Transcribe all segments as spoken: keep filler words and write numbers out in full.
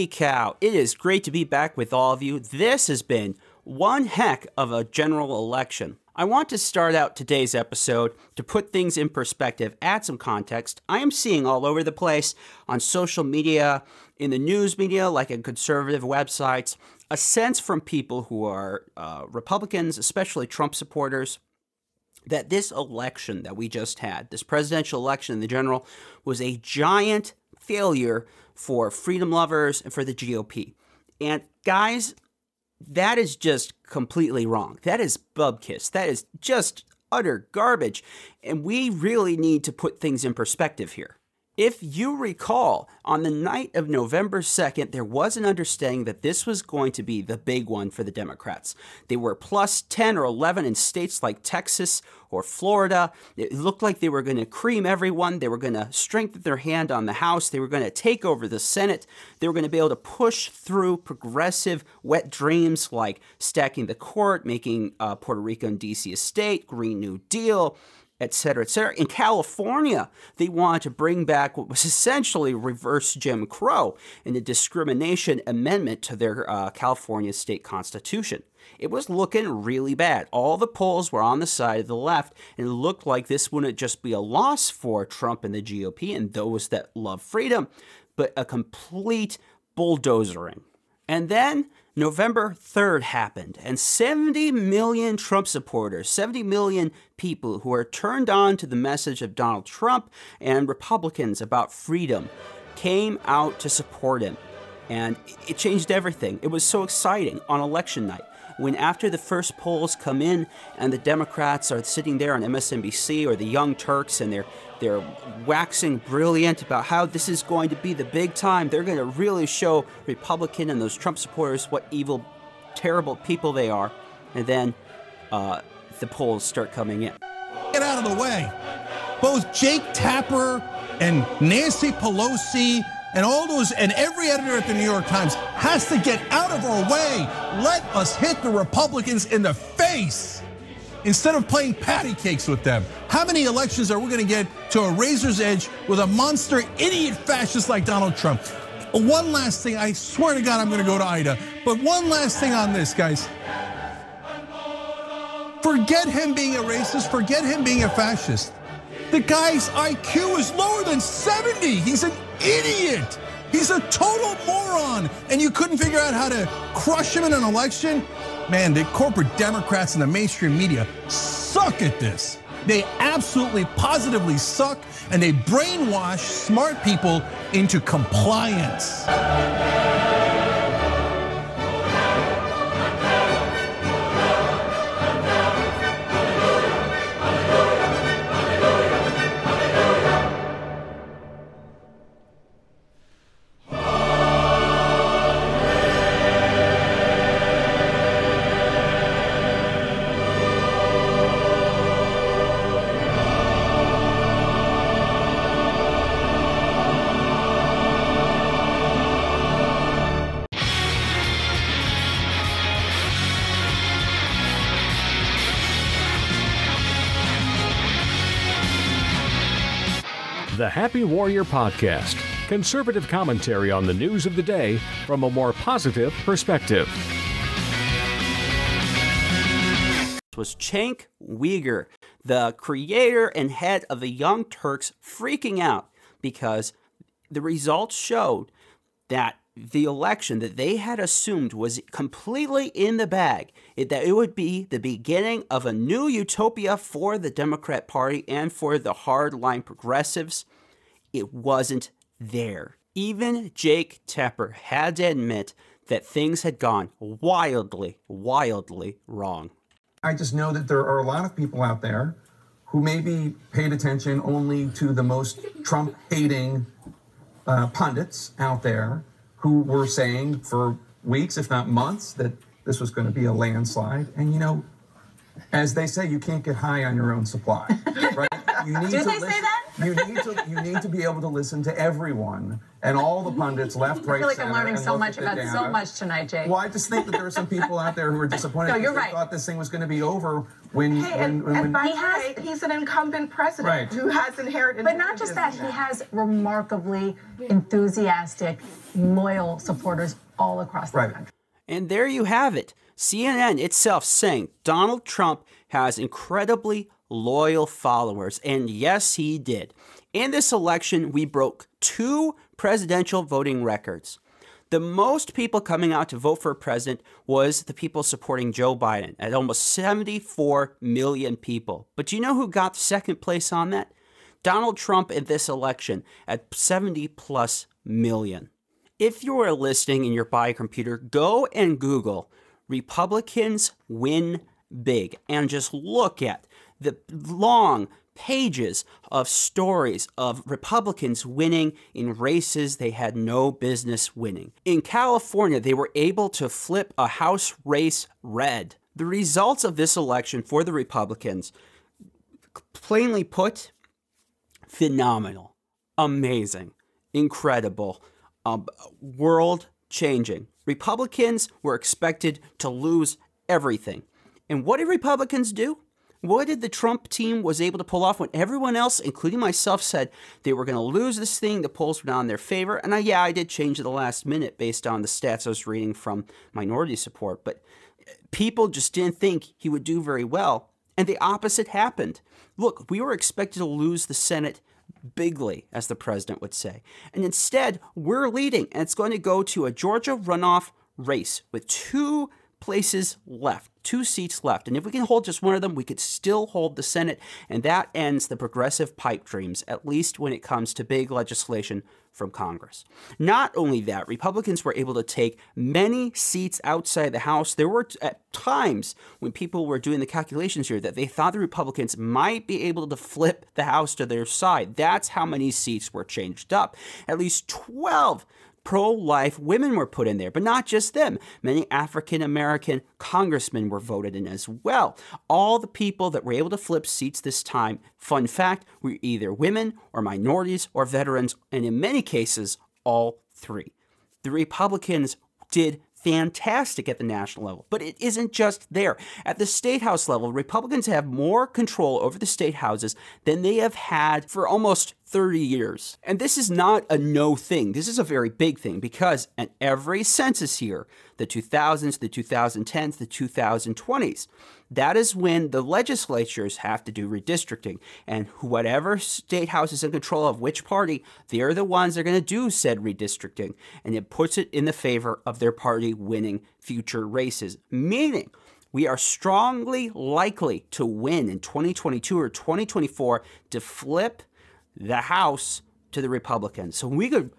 Holy cow, it is great to be back with all of you. This has been one heck of a general election. I want to start out today's episode to put things in perspective, add some context. I am seeing all over the place on social media, in the news media, like in conservative websites, a sense from people who are uh, Republicans, especially Trump supporters, that this election that we just had, this presidential election in the general, was a giant failure for freedom lovers and for the G O P. And guys, that is just completely wrong. That is bubkiss. That is just utter garbage. And we really need to put things in perspective here. If you recall, on the night of November second, there was an understanding that this was going to be the big one for the Democrats. They were plus ten or eleven in states like Texas or Florida. It looked like they were going to cream everyone. They were going to strengthen their hand on the House. They were going to take over the Senate. They were going to be able to push through progressive wet dreams like stacking the court, making uh, Puerto Rico and D C a state, Green New Deal, et cetera, et cetera. In California, they wanted to bring back what was essentially reverse Jim Crow in the discrimination amendment to their uh, California state constitution. It was looking really bad. All the polls were on the side of the left, and it looked like this wouldn't just be a loss for Trump and the G O P and those that love freedom, but a complete bulldozering. And then November third happened, and seventy million Trump supporters, seventy million people who are turned on to the message of Donald Trump and Republicans about freedom came out to support him. And it changed everything. It was so exciting on election night, when after the first polls come in and the Democrats are sitting there on M S N B C or the Young Turks and they're they're waxing brilliant about how this is going to be the big time. They're going to really show Republican and those Trump supporters what evil, terrible people they are. And then uh, the polls start coming in. Get out of the way. Both Jake Tapper and Nancy Pelosi and all those, and every editor at the New York Times has to get out of our way. Let us hit the Republicans in the face instead of playing patty cakes with them. How many elections are we gonna get to a razor's edge with a monster idiot fascist like Donald Trump? One last thing, I swear to God I'm gonna go to Ida, but one last thing on this, guys. Forget him being a racist, forget him being a fascist. The guy's I Q is lower than seventy. He's an idiot. He's a total moron. And you couldn't figure out how to crush him in an election? Man, the corporate Democrats and the mainstream media suck at this. They absolutely, positively suck, and they brainwash smart people into compliance. The Happy Warrior Podcast, conservative commentary on the news of the day from a more positive perspective. This was Cenk Uygur, the creator and head of the Young Turks, freaking out because the results showed that the election that they had assumed was completely in the bag, it, that it would be the beginning of a new utopia for the Democrat Party and for the hardline progressives. It wasn't there. Even Jake Tapper had to admit that things had gone wildly, wildly wrong. I just know that there are a lot of people out there who maybe paid attention only to the most Trump-hating uh, pundits out there who were saying for weeks, if not months, that this was going to be a landslide. And, you know, as they say, you can't get high on your own supply, right? You need Do to they listen, say that? You need to you need to be able to listen to everyone and all the pundits, left, right, I feel like center, I'm learning and so look much at the about data. so much tonight, Jake. Well, I just think that there are some people out there who are disappointed No, because you're they right. thought this thing was going to be over when Hey, when, and, when, and when by He the has- way, he's an incumbent president Right. who has inherited. But not just that, he has remarkably enthusiastic, loyal supporters all across the Right. country. And there you have it. C N N itself saying Donald Trump has incredibly loyal followers. And yes, he did. In this election, we broke two presidential voting records. The most people coming out to vote for a president was the people supporting Joe Biden at almost seventy-four million people. But do you know who got second place on that? Donald Trump in this election at seventy plus million. If you are listening and you're by a computer, go and Google Republicans win big and just look at the long pages of stories of Republicans winning in races they had no business winning. In California, they were able to flip a House race red. The results of this election for the Republicans, plainly put, phenomenal, amazing, incredible, um, world-changing. Republicans were expected to lose everything. And what did Republicans do? What did the Trump team was able to pull off when everyone else, including myself, said they were going to lose this thing? The polls were not in their favor. And I, yeah, I did change at the last minute based on the stats I was reading from minority support. But people just didn't think he would do very well. And the opposite happened. Look, we were expected to lose the Senate bigly, as the president would say. And instead, we're leading. And it's going to go to a Georgia runoff race with two places left, two seats left. And if we can hold just one of them, we could still hold the Senate. And that ends the progressive pipe dreams, at least when it comes to big legislation from Congress. Not only that, Republicans were able to take many seats outside the House. There were at times when people were doing the calculations here that they thought the Republicans might be able to flip the House to their side. That's how many seats were changed up. At least twelve pro-life women were put in there, but not just them. Many African-American congressmen were voted in as well. All the people that were able to flip seats this time, fun fact, were either women or minorities or veterans, and in many cases, all three. The Republicans did fantastic at the national level, but it isn't just there. At the state house level, Republicans have more control over the state houses than they have had for almost thirty years. And this is not a no thing. This is a very big thing because at every census here, the two thousands, the two thousand tens, the two thousand twenties, that is when the legislatures have to do redistricting. And whatever state house is in control of which party, they're the ones that are going to do said redistricting. And it puts it in the favor of their party winning future races. Meaning, we are strongly likely to win in twenty twenty-two or twenty twenty-four to flip the House to the Republicans. So we could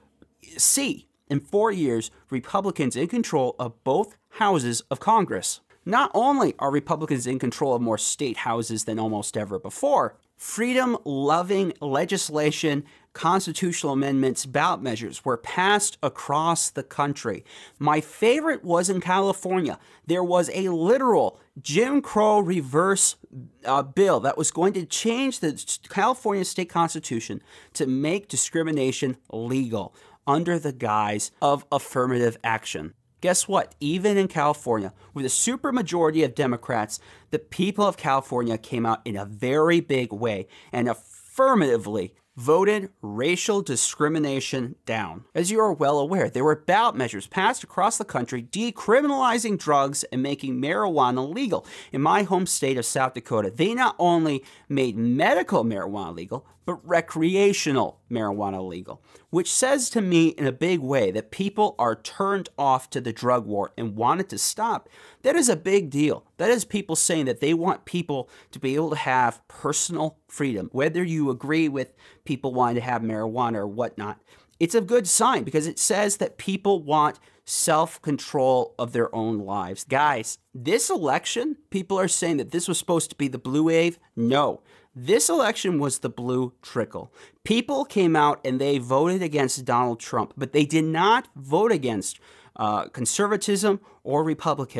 see in four years Republicans in control of both houses of Congress. Not only are Republicans in control of more state houses than almost ever before, freedom-loving legislation, constitutional amendments, ballot measures were passed across the country. My favorite was in California. There was a literal Jim Crow reverse uh, bill that was going to change the California state constitution to make discrimination legal under the guise of affirmative action. Guess what? Even in California, with a supermajority of Democrats, the people of California came out in a very big way and affirmatively voted racial discrimination down. As you are well aware, there were ballot measures passed across the country decriminalizing drugs and making marijuana legal. In my home state of South Dakota, they not only made medical marijuana legal, but recreational marijuana legal, which says to me in a big way that people are turned off to the drug war and want it to stop. That is a big deal. That is people saying that they want people to be able to have personal freedom, whether you agree with people wanting to have marijuana or whatnot. It's a good sign because it says that people want self-control of their own lives. Guys, this election, people are saying that this was supposed to be the blue wave. No. This election was the blue trickle. People came out and they voted against Donald Trump, but they did not vote against uh, conservatism or Republicans.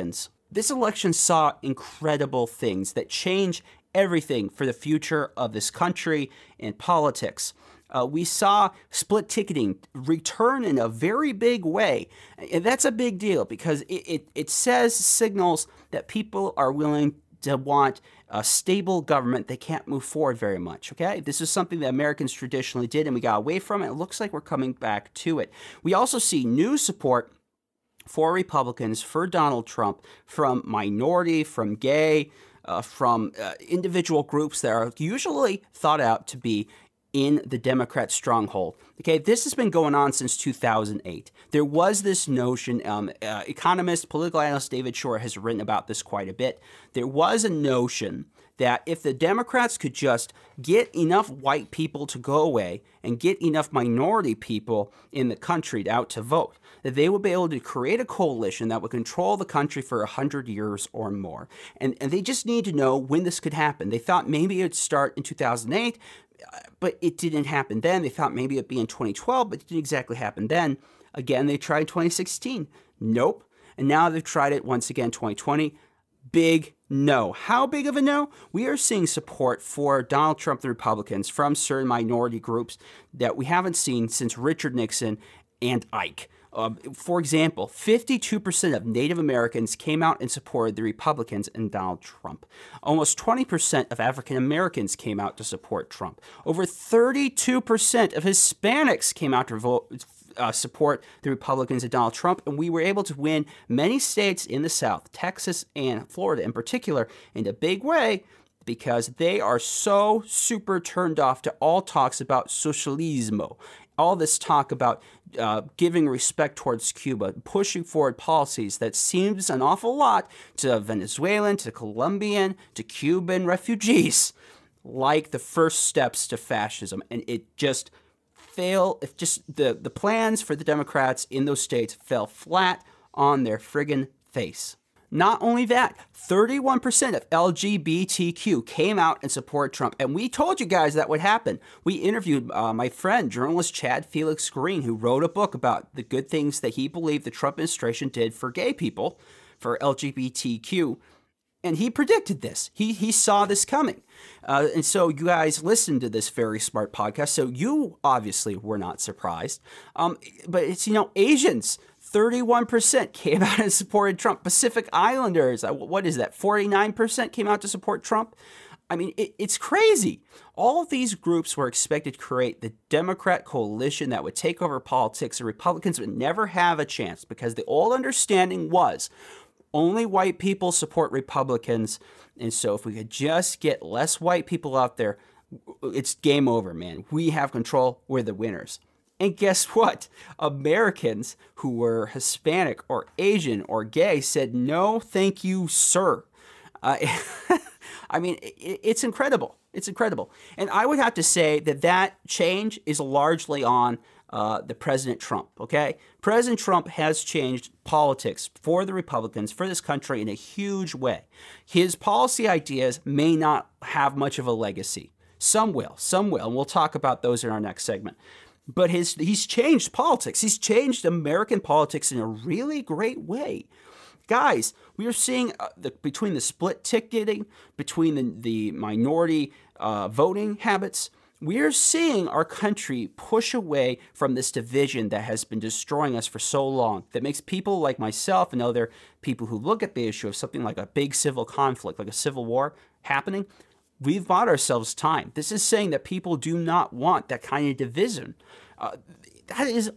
This election saw incredible things that change everything for the future of this country and politics. Uh, we saw split ticketing return in a very big way. And that's a big deal because it, it, it says, signals that people are willing to want a stable government. They can't move forward very much, okay? This is something that Americans traditionally did, and we got away from it. It looks like we're coming back to it. We also see new support for Republicans, for Donald Trump, from minority, from gay, uh, from uh, individual groups that are usually thought out to be in the Democrat stronghold. Okay, this has been going on since two thousand eight. There was this notion, um, uh, economist, political analyst David Shor has written about this quite a bit. There was a notion that if the Democrats could just get enough white people to go away and get enough minority people in the country out to vote, that they would be able to create a coalition that would control the country for one hundred years or more. And, and they just need to know when this could happen. They thought maybe it would start in two thousand eight, but it didn't happen then. They thought maybe it'd be in twenty twelve, but it didn't exactly happen then. Again, they tried twenty sixteen. Nope. And now they've tried it once again, twenty twenty. Big no. How big of a no? We are seeing support for Donald Trump, the Republicans, from certain minority groups that we haven't seen since Richard Nixon and Ike. Uh, for example, fifty-two percent of Native Americans came out and supported the Republicans and Donald Trump. Almost twenty percent of African Americans came out to support Trump. Over thirty-two percent of Hispanics came out to vote, uh, support the Republicans and Donald Trump, and we were able to win many states in the South, Texas and Florida in particular, in a big way, because they are so super turned off to all talks about socialismo. All this talk about uh, giving respect towards Cuba, pushing forward policies that seems an awful lot to Venezuelan, to Colombian, to Cuban refugees, like the first steps to fascism. And it just failed. If just the, the plans for the Democrats in those states fell flat on their friggin' face. Not only that, thirty-one percent of L G B T Q came out and supported Trump. And we told you guys that would happen. We interviewed uh, my friend, journalist Chad Felix Green, who wrote a book about the good things that he believed the Trump administration did for gay people, for L G B T Q. And he predicted this. He he saw this coming. Uh, and so you guys listened to this very smart podcast. So you obviously were not surprised. Um, but it's, you know, Asians, thirty-one percent came out and supported Trump. Pacific Islanders, what is that, forty-nine percent came out to support Trump? I mean, it, it's crazy. All of these groups were expected to create the Democrat coalition that would take over politics. The Republicans would never have a chance because the old understanding was only white people support Republicans. And so if we could just get less white people out there, it's game over, man. We have control. We're the winners. And guess what? Americans who were Hispanic or Asian or gay said, no, thank you, sir. Uh, I mean, it, it's incredible. It's incredible. And I would have to say that that change is largely on uh, the President Trump, okay? President Trump has changed politics for the Republicans, for this country in a huge way. His policy ideas may not have much of a legacy. Some will, some will, and we'll talk about those in our next segment. But his he's changed politics. He's changed American politics in a really great way. Guys, we are seeing uh, the, between the split ticketing, between the, the minority uh, voting habits, we are seeing our country push away from this division that has been destroying us for so long, that makes people like myself and other people who look at the issue of something like a big civil conflict, like a civil war happening, we've bought ourselves time. This is saying that people do not want that kind of division. Uh, that is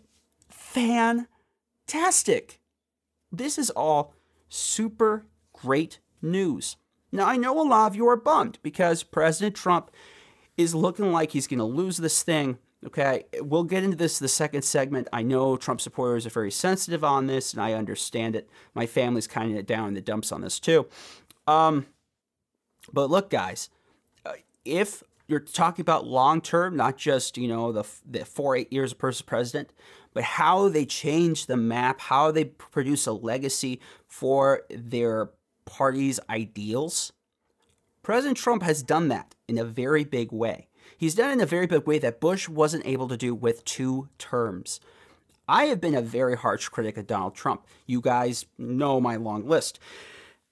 fantastic. This is all super great news. Now, I know a lot of you are bummed because President Trump is looking like he's going to lose this thing. Okay, we'll get into this in the second segment. I know Trump supporters are very sensitive on this, and I understand it. My family's kind of down in the dumps on this too. Um, but look, guys, uh, if you're talking about long-term, not just, you know, the, the four, eight years of person president, but how they change the map, how they produce a legacy for their party's ideals. President Trump has done that in a very big way. He's done it in a very big way that Bush wasn't able to do with two terms. I have been a very harsh critic of Donald Trump. You guys know my long list.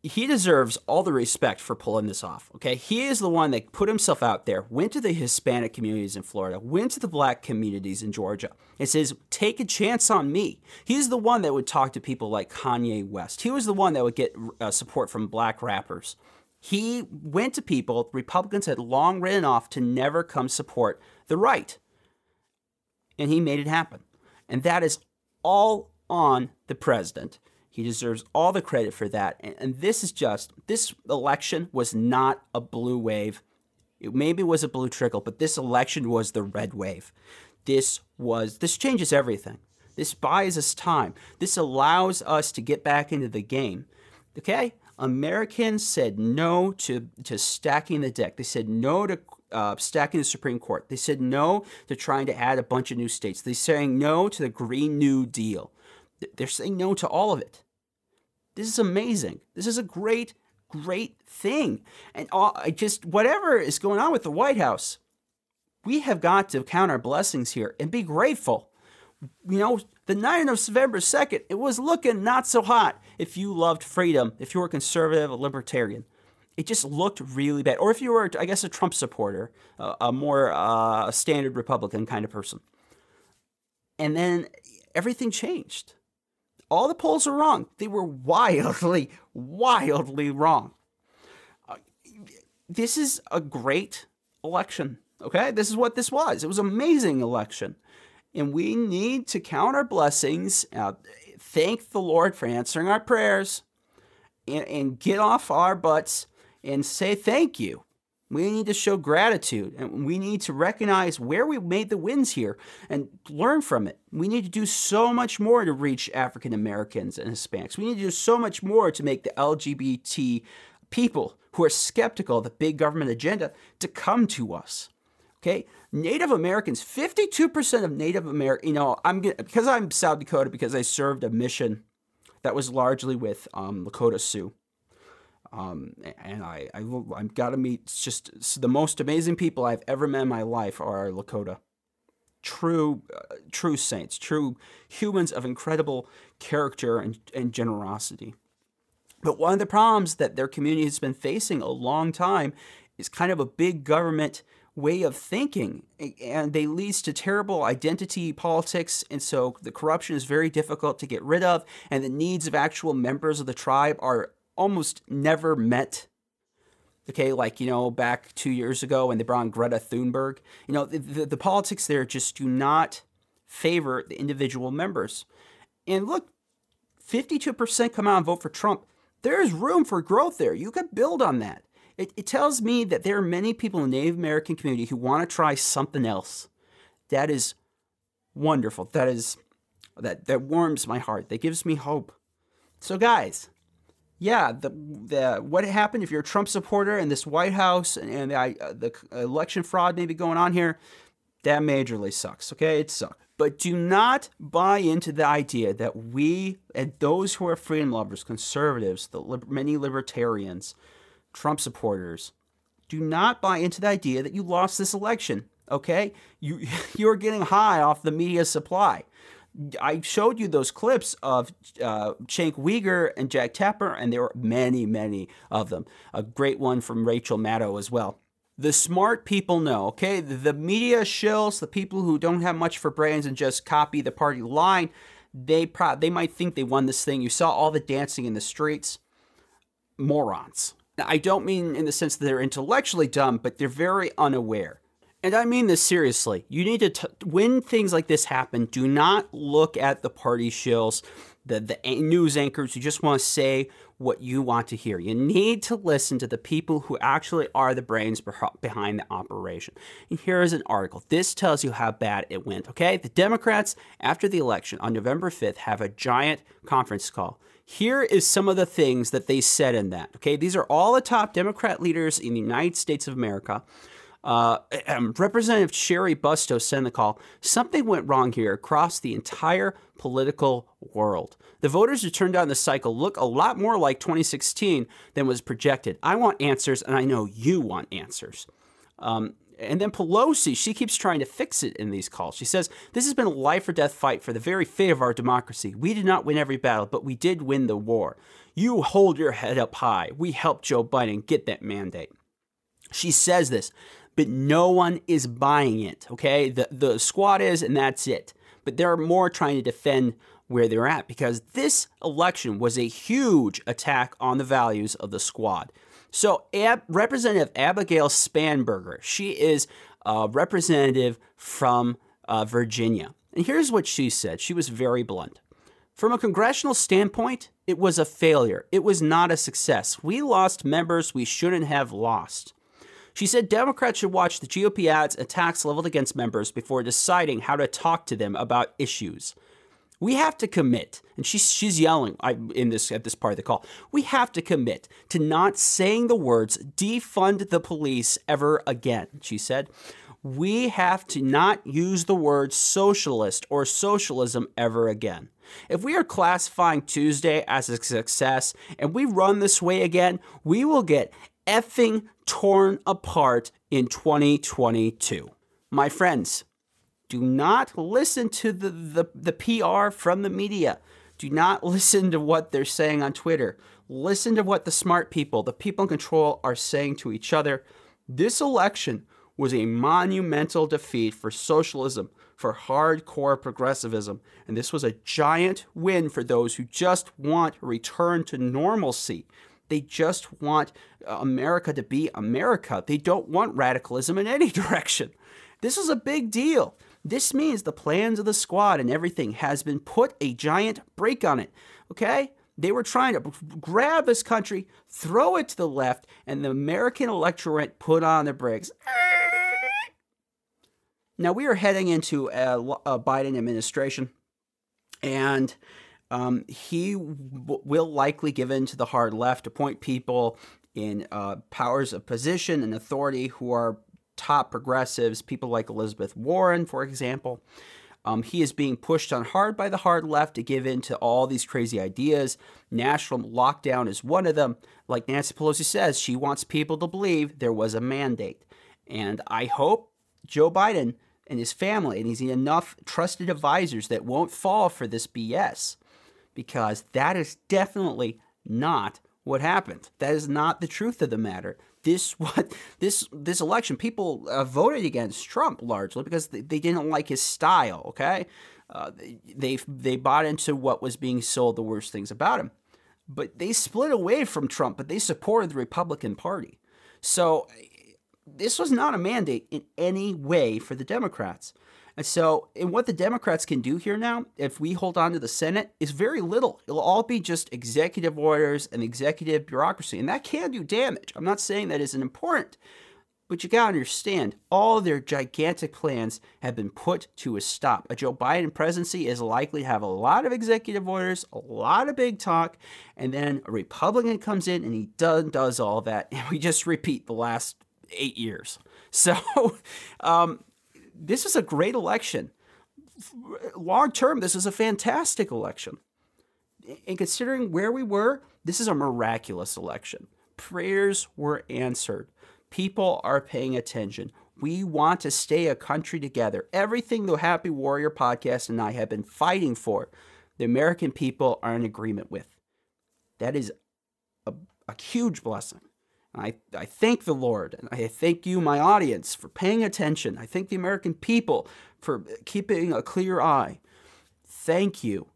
he deserves all the respect for pulling this off, okay? He is the one that put himself out there, went to the Hispanic communities in Florida, went to the black communities in Georgia, and says, take a chance on me. He's the one that would talk to people like Kanye West. He was the one that would get uh, support from black rappers. He went to people Republicans had long written off to never come support the right. And he made it happen. And that is all on the president. He deserves all the credit for that. And, and this is just, this election was not a blue wave. It maybe was a blue trickle, but this election was the red wave. This was, this changes everything. This buys us time. This allows us to get back into the game. Okay? Americans said no to, to stacking the deck. They said no to uh, stacking the Supreme Court. They said no to trying to add a bunch of new states. They're saying no to the Green New Deal. They're saying no to all of it. This is amazing. This is a great, great thing. And all, I just, whatever is going on with the White House, we have got to count our blessings here and be grateful. You know, the night of November second, it was looking not so hot if you loved freedom, if you were conservative, a libertarian. It just looked really bad. Or if you were, I guess, a Trump supporter, a, a more uh, standard Republican kind of person. And then everything changed. All the polls were wrong. They were wildly, wildly wrong. Uh, this is a great election, okay? This is what this was. It was an amazing election. And we need to count our blessings, uh, thank the Lord for answering our prayers, and, and get off our butts and say thank you. We need to show gratitude, and we need to recognize where we made the wins here and learn from it. We need to do so much more to reach African Americans and Hispanics. We need to do so much more to make the L G B T people who are skeptical of the big government agenda to come to us. Okay, Native Americans, fifty-two percent of Native Americans, you know, I'm gonna, because I'm South Dakota, because I served a mission that was largely with um, Lakota Sioux. Um, and I, I, I've got to meet just the most amazing people I've ever met in my life are Lakota. True, uh, true saints, true humans of incredible character and, and generosity. But one of the problems that their community has been facing a long time is kind of a big government way of thinking, and they leads to terrible identity politics, and so the corruption is very difficult to get rid of, and the needs of actual members of the tribe are almost never met. Okay, like, you know, back two years ago when they brought on Greta Thunberg, you know, the, the, the politics there just do not favor the individual members. And look, fifty-two percent come out and vote for Trump. There's room for growth there. You could build on that. It, it tells me that there are many people in the Native American community who want to try something else. That is wonderful. That is, that, that warms my heart. That gives me hope. So guys, yeah, the the what happened if you're a Trump supporter in this White House and, and the, uh, the election fraud maybe going on here, that majorly sucks, okay? It sucks. But do not buy into the idea that we, and those who are freedom lovers, conservatives, the liber- many libertarians, Trump supporters, do not buy into the idea that you lost this election, okay? You, you're getting high off the media supply. I showed you those clips of uh, Cenk Uygur and Jake Tapper, and there were many, many of them. A great one from Rachel Maddow as well. The smart people know, okay? The, the media shills, the people who don't have much for brains and just copy the party line, they pro- they might think they won this thing. You saw all the dancing in the streets. Morons. Now, I don't mean in the sense that they're intellectually dumb, but they're very unaware. And I mean this seriously. You need to, t- when things like this happen, do not look at the party shills, the, the news anchors who just want to say what you want to hear. You need to listen to the people who actually are the brains behind the operation. And here is an article. This tells you how bad it went, okay? The Democrats, after the election on November fifth, have a giant conference call. Here is some of the things that they said in that, okay? These are all the top Democrat leaders in the United States of America. Uh, um, Representative Sherry Bustos said in the call, something went wrong here across the entire political world. The voters who turned down the cycle look a lot more like twenty sixteen than was projected. I want answers, and I know you want answers. Um, And then Pelosi, she keeps trying to fix it in these calls. She says, this has been a life or death fight for the very fate of our democracy. We did not win every battle, but we did win the war. You hold your head up high. We helped Joe Biden get that mandate. She says this, but no one is buying it, okay? The, the squad is, and that's it. But there are more trying to defend where they're at, because this election was a huge attack on the values of the squad. So Ab- Representative Abigail Spanberger, she is a representative from uh, Virginia. And here's what she said. She was very blunt. From a congressional standpoint, it was a failure. It was not a success. We lost members we shouldn't have lost. She said Democrats should watch the G O P ads, attacks leveled against members before deciding how to talk to them about issues. We have to commit, and she's, she's yelling in this at this part of the call, we have to commit to not saying the words defund the police ever again, she said. We have to not use the word socialist or socialism ever again. If we are classifying Tuesday as a success and we run this way again, we will get effing torn apart in twenty twenty-two. My friends, do not listen to the, the, the P R from the media. Do not listen to what they're saying on Twitter. Listen to what the smart people, the people in control, are saying to each other. This election was a monumental defeat for socialism, for hardcore progressivism, and this was a giant win for those who just want a return to normalcy. They just want America to be America. They don't want radicalism in any direction. This is a big deal. This means the plans of the squad and everything has been put a giant break on it, okay? They were trying to grab this country, throw it to the left, and the American electorate put on the brakes. Now, we are heading into a, a Biden administration, and um, he w- will likely give in to the hard left, appoint people in uh, powers of position and authority who are top progressives, people like Elizabeth Warren, for example. Um, he is being pushed on hard by the hard left to give in to all these crazy ideas. National lockdown is one of them. Like Nancy Pelosi says, she wants people to believe there was a mandate. And I hope Joe Biden and his family, and he's enough trusted advisors that won't fall for this B S, because that is definitely not what happened. That is not the truth of the matter. This what this this election, people uh, voted against Trump largely because they, they didn't like his style. Okay, uh, they, they they bought into what was being sold, the worst things about him. But they split away from Trump, but they supported the Republican Party. So this was not a mandate in any way for the Democrats. And so, and what the Democrats can do here now, if we hold on to the Senate, is very little. It'll all be just executive orders and executive bureaucracy, and that can do damage. I'm not saying that isn't important, but you gotta understand, all their gigantic plans have been put to a stop. A Joe Biden presidency is likely to have a lot of executive orders, a lot of big talk, and then a Republican comes in and he does, does all that, and we just repeat the last eight years. So, um, this is a great election. Long term, this is a fantastic election. And considering where we were, this is a miraculous election. Prayers were answered. People are paying attention. We want to stay a country together. Everything the Happy Warrior podcast and I have been fighting for, the American people are in agreement with. That is a, a huge blessing. I, I thank the Lord, and I thank you, my audience, for paying attention. I thank the American people for keeping a clear eye. Thank you.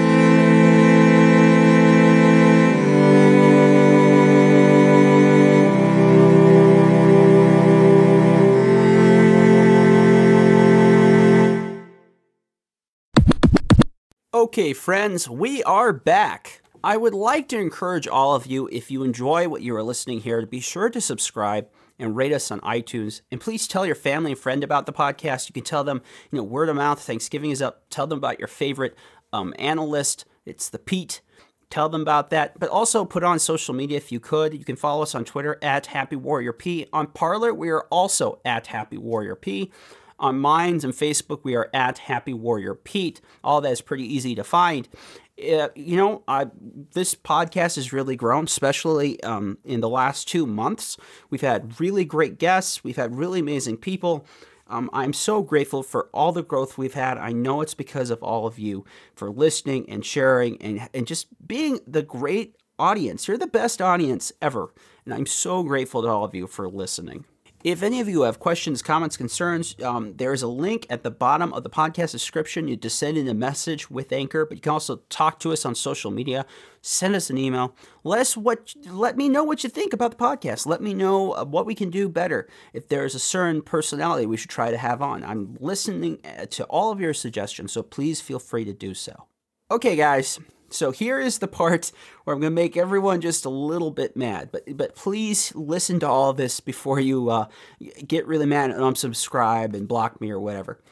Okay, friends, we are back. I would like to encourage all of you, if you enjoy what you are listening here, to be sure to subscribe and rate us on iTunes. And please tell your family and friend about the podcast. You can tell them, you know, word of mouth. Thanksgiving is up. Tell them about your favorite um, analyst. It's the Pete. Tell them about that. But also put on social media if you could. You can follow us on Twitter at Happy Warrior P. On Parler, we are also at Happy Warrior P. On Minds and Facebook, we are at Happy Warrior Pete. All that is pretty easy to find. Uh, you know, I, this podcast has really grown, especially um, in the last two months. We've had really great guests. We've had really amazing people. Um, I'm so grateful for all the growth we've had. I know it's because of all of you for listening and sharing and, and just being the great audience. You're the best audience ever. And I'm so grateful to all of you for listening. If any of you have questions, comments, concerns, um, there is a link at the bottom of the podcast description. You just send in a message with Anchor, but you can also talk to us on social media. Send us an email. Let us what. Let me know what you think about the podcast. Let me know what we can do better. If there's a certain personality we should try to have on, I'm listening to all of your suggestions, so please feel free to do so. Okay, guys. So here is the part where I'm going to make everyone just a little bit mad. But but please listen to all of this before you uh, get really mad and unsubscribe and block me or whatever.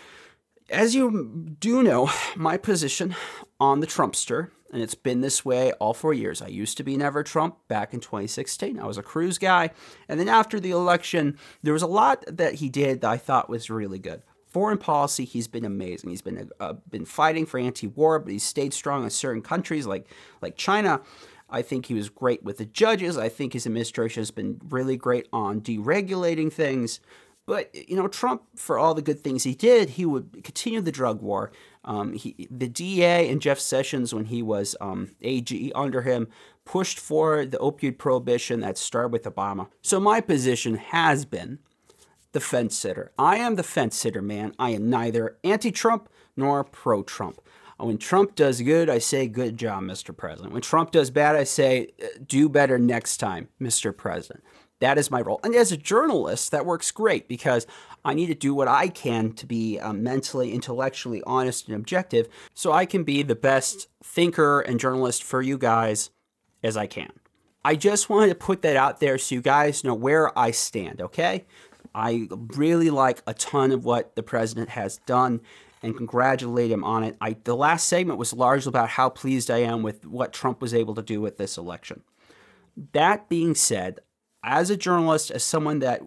As you do know, my position on the Trumpster, and it's been this way all four years. I used to be Never Trump back in twenty sixteen. I was a Cruz guy. And then after the election, there was a lot that he did that I thought was really good. Foreign policy, he's been amazing. He's been uh, been fighting for anti-war, but he's stayed strong in certain countries like like China. I think he was great with the judges. I think his administration has been really great on deregulating things. But, you know, Trump, for all the good things he did, he would continue the drug war. Um, he, the D A and Jeff Sessions, when he was um, A G under him, pushed for the opioid prohibition that started with Obama. So my position has been the fence sitter. I am the fence sitter, man. I am neither anti-Trump nor pro-Trump. When Trump does good, I say, good job, Mister President. When Trump does bad, I say, do better next time, Mister President. That is my role. And as a journalist, that works great because I need to do what I can to be um, mentally, intellectually honest and objective so I can be the best thinker and journalist for you guys as I can. I just wanted to put that out there so you guys know where I stand, okay? I really like a ton of what the president has done and congratulate him on it. I, the last segment was largely about how pleased I am with what Trump was able to do with this election. That being said, as a journalist, as someone that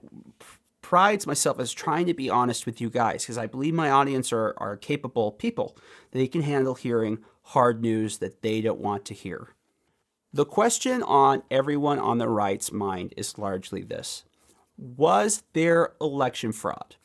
prides myself as trying to be honest with you guys, because I believe my audience are, are capable people, they can handle hearing hard news that they don't want to hear. The question on everyone on the right's mind is largely this. Was there election fraud?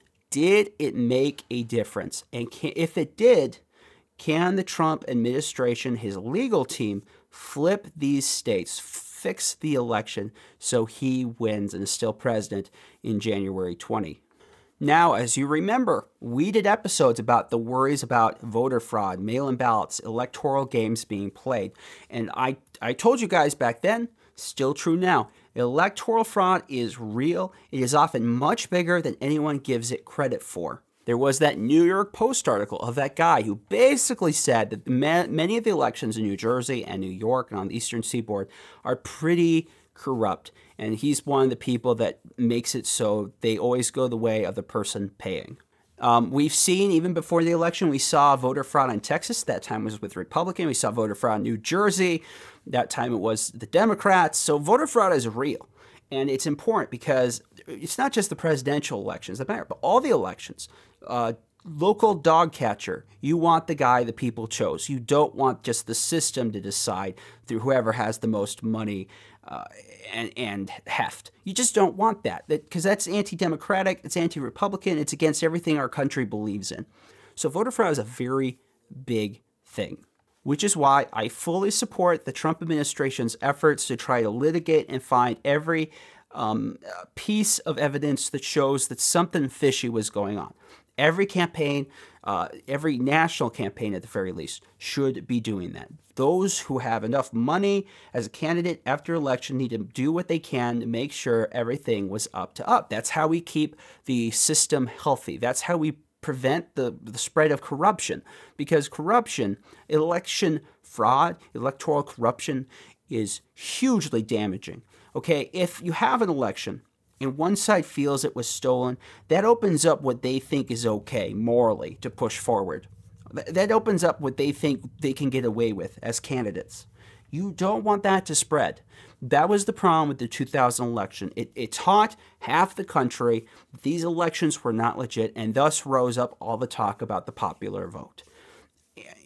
Did it make a difference? And can, if it did, can the Trump administration, his legal team, flip these states, fix the election so he wins and is still president in January twentieth? Now, as you remember, we did episodes about the worries about voter fraud, mail-in ballots, electoral games being played. And I, I told you guys back then, still true now, electoral fraud is real. It is often much bigger than anyone gives it credit for. There was that New York Post article of that guy who basically said that many of the elections in New Jersey and New York and on the Eastern Seaboard are pretty corrupt. And he's one of the people that makes it so they always go the way of the person paying. Um, we've seen, even before the election, we saw voter fraud in Texas. That time was with Republican. We saw voter fraud in New Jersey. That time it was the Democrats. So voter fraud is real. And it's important because it's not just the presidential elections that matter, but all the elections. Uh, local dog catcher, you want the guy the people chose. You don't want just the system to decide through whoever has the most money uh, and, and heft. You just don't want that because that, that's anti-democratic, it's anti-Republican, it's against everything our country believes in. So voter fraud is a very big thing, which is why I fully support the Trump administration's efforts to try to litigate and find every um, piece of evidence that shows that something fishy was going on. Every campaign, uh, every national campaign at the very least, should be doing that. Those who have enough money as a candidate after election need to do what they can to make sure everything was up to up. That's how we keep the system healthy. That's how we prevent the, the spread of corruption. Because corruption, election fraud, electoral corruption is hugely damaging. Okay, if you have an election and one side feels it was stolen, that opens up what they think is okay morally to push forward. That opens up what they think they can get away with as candidates. You don't want that to spread. That was the problem with the two thousand election. It, it taught half the country that these elections were not legit and thus rose up all the talk about the popular vote.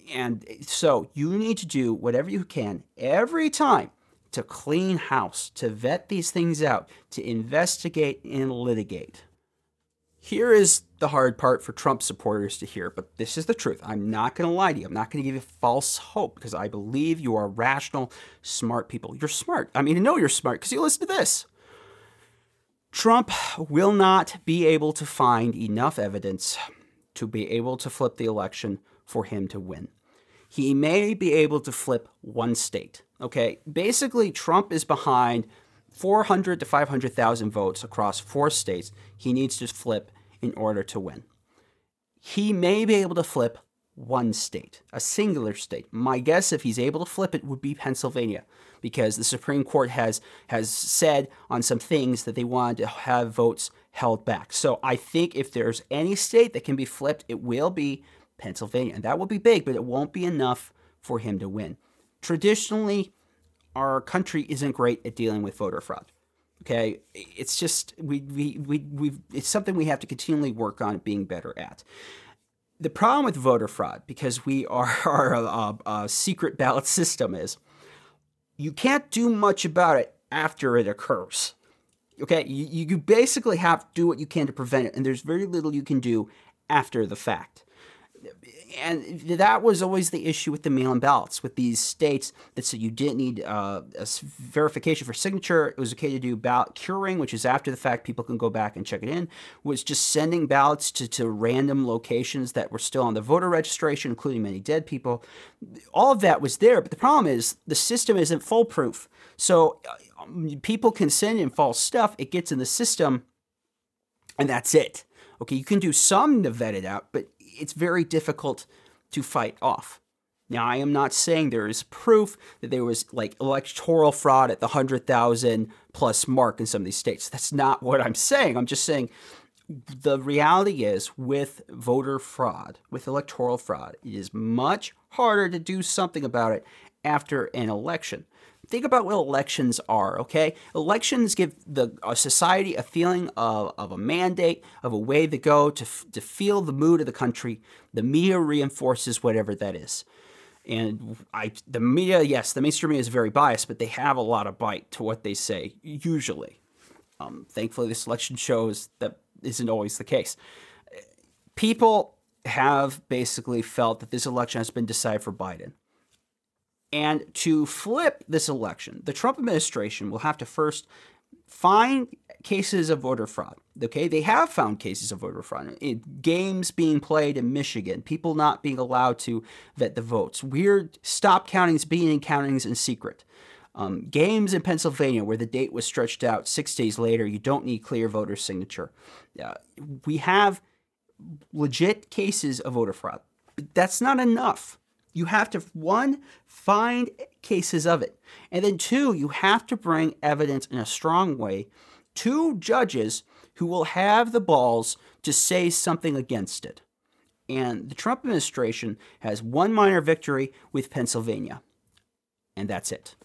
And so you need to do whatever you can every time to clean house, to vet these things out, to investigate and litigate. Here is the hard part for Trump supporters to hear, but this is the truth. I'm not going to lie to you. I'm not going to give you false hope because I believe you are rational, smart people. You're smart. I mean, I know you're smart because you listen to this. Trump will not be able to find enough evidence to be able to flip the election for him to win. He may be able to flip one state, okay? Basically, Trump is behind four hundred to five hundred thousand votes across four states he needs to flip in order to win. He may be able to flip one state, a singular state. My guess, if he's able to flip it, would be Pennsylvania, because the Supreme Court has has said on some things that they wanted to have votes held back. So I think if there's any state that can be flipped, it will be Pennsylvania. And that will be big, but it won't be enough for him to win. Traditionally, our country isn't great at dealing with voter fraud. Okay, it's just we we we we it's something we have to continually work on being better at. The problem with voter fraud, because we are our uh, uh, secret ballot system, is you can't do much about it after it occurs. Okay, you, you basically have to do what you can to prevent it, and there's very little you can do after the fact. And that was always the issue with the mail-in ballots, with these states that said you didn't need uh, a verification for signature. It was okay to do ballot curing, which is after the fact. People can go back and check it in. Was just sending ballots to, to random locations that were still on the voter registration, including many dead people. All of that was there, but the problem is the system isn't foolproof. So uh, people can send in false stuff. It gets in the system, and that's it. Okay, you can do some to vet it out, but it's very difficult to fight off. Now, I am not saying there is proof that there was like electoral fraud at the one hundred thousand plus mark in some of these states. That's not what I'm saying. I'm just saying the reality is with voter fraud, with electoral fraud, it is much harder to do something about it after an election. Think about what elections are, okay? Elections give the a society a feeling of, of a mandate, of a way to go, to, to feel the mood of the country. The media reinforces whatever that is. And I, the media, yes, the mainstream media is very biased, but they have a lot of bite to what they say, usually. Um, thankfully, this election shows that isn't always the case. People have basically felt that this election has been decided for Biden. And to flip this election, the Trump administration will have to first find cases of voter fraud. Okay, they have found cases of voter fraud. It, games being played in Michigan, people not being allowed to vet the votes, weird stop countings, being countings in secret. Um, games in Pennsylvania where the date was stretched out six days later, you don't need clear voter signature. Uh, we have legit cases of voter fraud. But that's not enough. You have to, one, find cases of it. And then two, you have to bring evidence in a strong way to judges who will have the balls to say something against it. And the Trump administration has one minor victory with Pennsylvania. And that's it.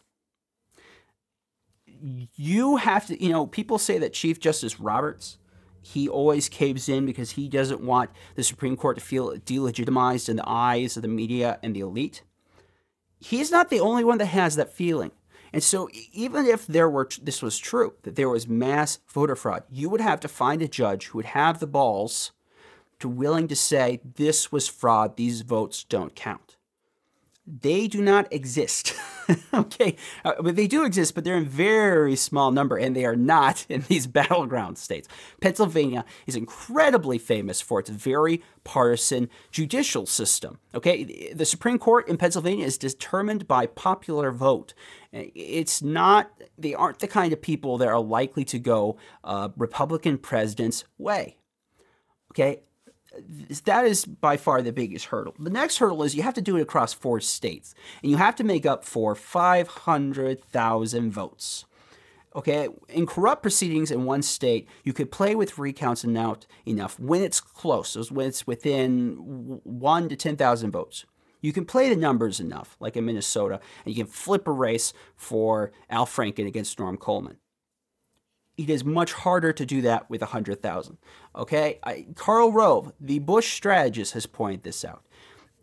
You have to, you know, people say that Chief Justice Roberts, he always caves in because he doesn't want the Supreme Court to feel delegitimized in the eyes of the media and the elite. He's not the only one that has that feeling. And so even if there were this was true, that there was mass voter fraud, you would have to find a judge who would have the balls to willing to say this was fraud, these votes don't count. They do not exist. Okay, uh, but they do exist, but they're in very small number, and they are not in these battleground states. Pennsylvania is incredibly famous for its very partisan judicial system. Okay, the Supreme Court in Pennsylvania is determined by popular vote. It's not; they aren't the kind of people that are likely to go uh, Republican president's way. Okay. That is by far the biggest hurdle. The next hurdle is you have to do it across four states, and you have to make up for five hundred thousand votes. Okay, in corrupt proceedings in one state, you could play with recounts enough, enough when it's close, so when it's within one to ten thousand votes. You can play the numbers enough, like in Minnesota, and you can flip a race for Al Franken against Norm Coleman. It is much harder to do that with one hundred thousand. Okay? I, Karl Rove, the Bush strategist, has pointed this out.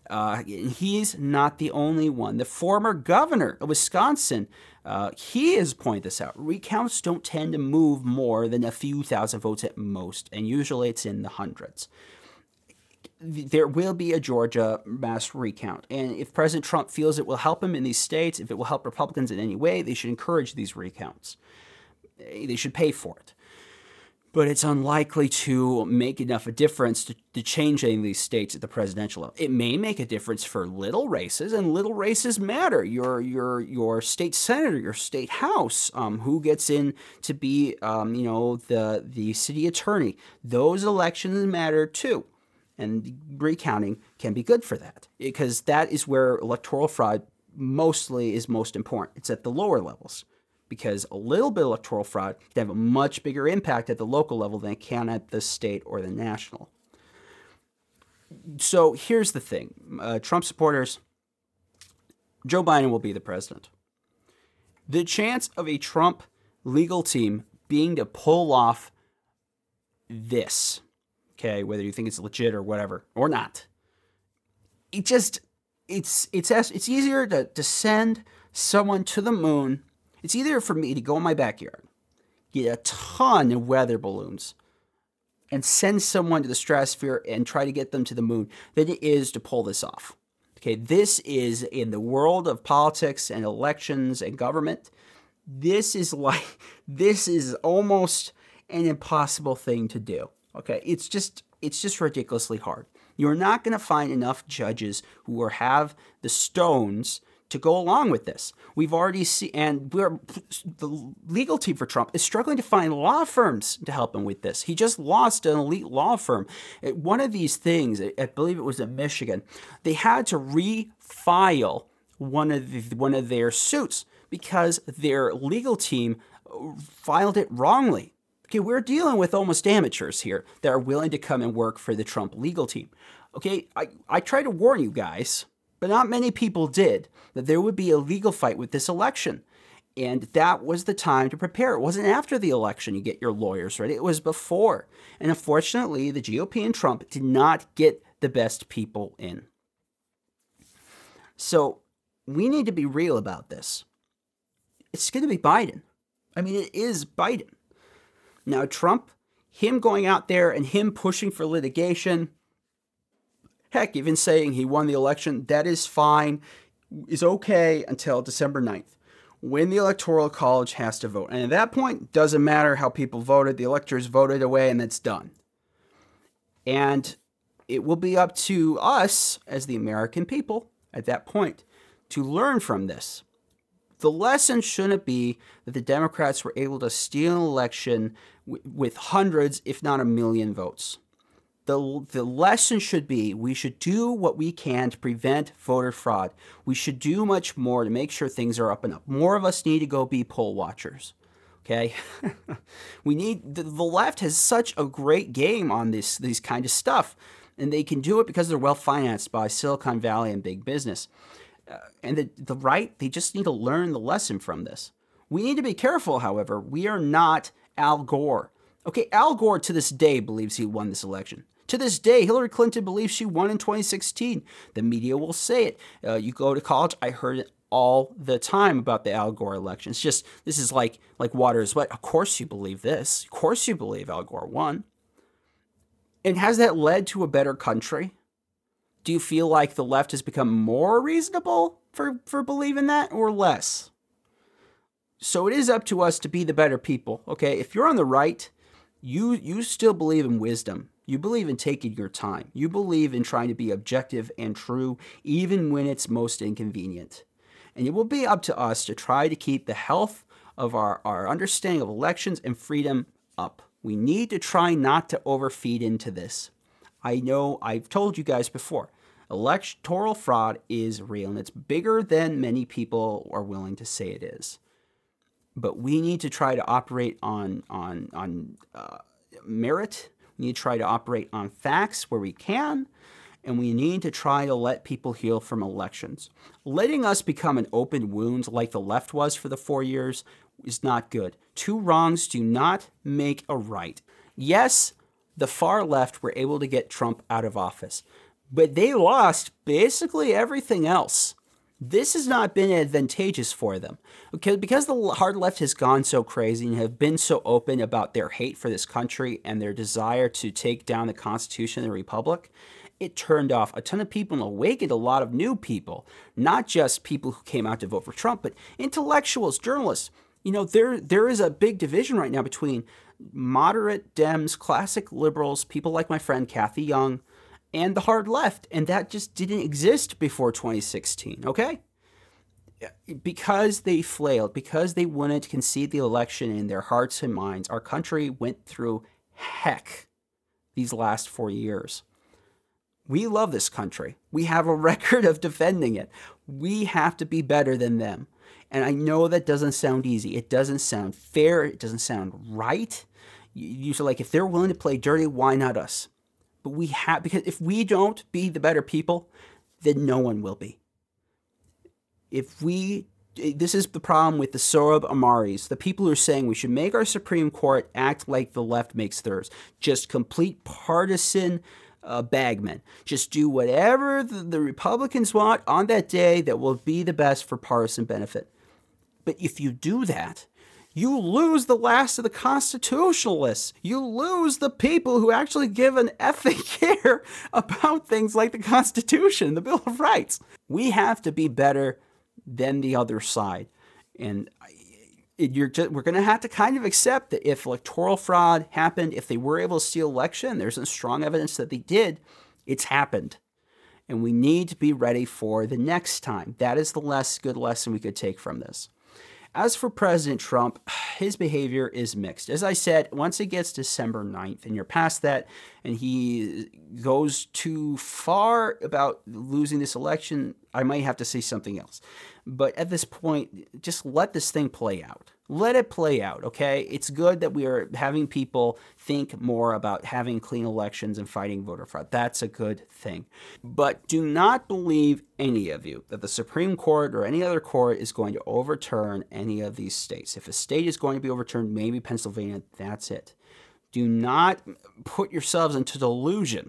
Uh, he's not the only one. The former governor of Wisconsin, uh, he has pointed this out. Recounts don't tend to move more than a few thousand votes at most, and usually it's in the hundreds. There will be a Georgia mass recount, and if President Trump feels it will help him in these states, if it will help Republicans in any way, they should encourage these recounts. They should pay for it. But it's unlikely to make enough a difference to, to change any of these states at the presidential level. It may make a difference for little races, and little races matter. Your your your state senator, your state house, um, who gets in to be, um, you know, the the city attorney. Those elections matter too, and recounting can be good for that, because that is where electoral fraud mostly is most important. It's at the lower levels. Because a little bit of electoral fraud can have a much bigger impact at the local level than it can at the state or the national. So here's the thing. Uh, Trump supporters, Joe Biden will be the president. The chance of a Trump legal team being to pull off this, okay, whether you think it's legit or whatever, or not, it just, it's, it's, it's easier to, to send someone to the moon. It's easier for me to go in my backyard, get a ton of weather balloons, and send someone to the stratosphere and try to get them to the moon than it is to pull this off. Okay, this is, in the world of politics and elections and government, this is like, this is almost an impossible thing to do. Okay, it's just, it's just ridiculously hard. You're not going to find enough judges who are, have the stones to go along with this. We've already seen, and we're, the legal team for Trump is struggling to find law firms to help him with this. He just lost an elite law firm. It, one of these things, I believe it was in Michigan, they had to refile one of the, one of their suits because their legal team filed it wrongly. Okay, we're dealing with almost amateurs here that are willing to come and work for the Trump legal team. Okay, I, I try to warn you guys, but not many people did, that there would be a legal fight with this election. And that was the time to prepare. It wasn't after the election you get your lawyers ready. It was before. And unfortunately, the G O P and Trump did not get the best people in. So we need to be real about this. It's going to be Biden. I mean, it is Biden. Now, Trump, him going out there and him pushing for litigation, heck, even saying he won the election, that is fine, is okay until December ninth, when the Electoral College has to vote. And at that point, doesn't matter how people voted, the electors voted away, and that's done. And it will be up to us, as the American people, at that point, to learn from this. The lesson shouldn't be that the Democrats were able to steal an election w- with hundreds, if not a million votes. The, the lesson should be we should do what we can to prevent voter fraud. We should do much more to make sure things are up and up. More of us need to go be poll watchers. Okay? we need, the, the left has such a great game on this, these kind of stuff. And they can do it because they're well financed by Silicon Valley and big business. Uh, and the, the right, they just need to learn the lesson from this. We need to be careful, however. We are not Al Gore. Okay, Al Gore to this day believes he won this election. To this day, Hillary Clinton believes she won in twenty sixteen. The media will say it. Uh, you go to college, I heard it all the time about the Al Gore election. It's just, this is like, like water is wet. Of course you believe this. Of course you believe Al Gore won. And has that led to a better country? Do you feel like the left has become more reasonable for, for believing that or less? So it is up to us to be the better people, okay? If you're on the right, you you still believe in wisdom. You believe in taking your time. You believe in trying to be objective and true, even when it's most inconvenient. And it will be up to us to try to keep the health of our, our understanding of elections and freedom up. We need to try not to overfeed into this. I know I've told you guys before, electoral fraud is real, and it's bigger than many people are willing to say it is. But we need to try to operate on, on, on uh, merit. We need to try to operate on facts where we can, and we need to try to let people heal from elections. Letting us become an open wound like the left was for the four years is not good. Two wrongs do not make a right. Yes, the far left were able to get Trump out of office, but they lost basically everything else. This has not been advantageous for them. Okay, because the hard left has gone so crazy and have been so open about their hate for this country and their desire to take down the Constitution and the Republic, it turned off a ton of people and awakened a lot of new people, not just people who came out to vote for Trump, but intellectuals, journalists. You know, there there is a big division right now between moderate Dems, classic liberals, people like my friend Kathy Young, and the hard left, and that just didn't exist before twenty sixteen, okay? Because they flailed, because they wouldn't concede the election in their hearts and minds, our country went through heck these last four years. We love this country. We have a record of defending it. We have to be better than them. And I know that doesn't sound easy. It doesn't sound fair. It doesn't sound right. Usually, like, if they're willing to play dirty, why not us? But we have, because if we don't be the better people, then no one will be. If we, this is the problem with the Sohrab Ahmaris, the people who are saying we should make our Supreme Court act like the left makes theirs. Just complete partisan uh, bagmen. Just do whatever the, the Republicans want on that day that will be the best for partisan benefit. But if you do that, you lose the last of the constitutionalists. You lose the people who actually give an effing care about things like the Constitution, the Bill of Rights. We have to be better than the other side. And it, you're just, we're going to have to kind of accept that if electoral fraud happened, if they were able to steal election, there's strong evidence that they did, it's happened. And we need to be ready for the next time. That is the less good lesson we could take from this. As for President Trump, his behavior is mixed. As I said, once it gets December ninth and you're past that and he goes too far about losing this election, I might have to say something else. But at this point, just let this thing play out. Let it play out, okay? It's good that we are having people think more about having clean elections and fighting voter fraud. That's a good thing. But do not believe, any of you, that the Supreme Court or any other court is going to overturn any of these states. If a state is going to be overturned, maybe Pennsylvania, that's it. Do not put yourselves into delusion.